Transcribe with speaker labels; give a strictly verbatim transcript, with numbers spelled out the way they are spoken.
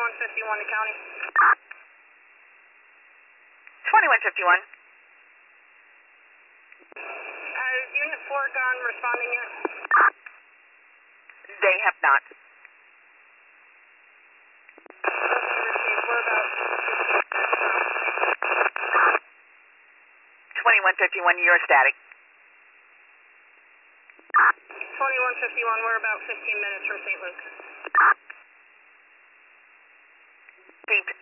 Speaker 1: twenty-one fifty-one to county.
Speaker 2: twenty-one fifty-one.
Speaker 1: Has Unit four gone responding yet?
Speaker 2: They have not.
Speaker 1: Received. We're about fifteen minutes from.
Speaker 2: twenty-one fifty-one, you're static.
Speaker 1: twenty-one fifty-one, we're about fifteen minutes from Saint Luke.
Speaker 2: Beep.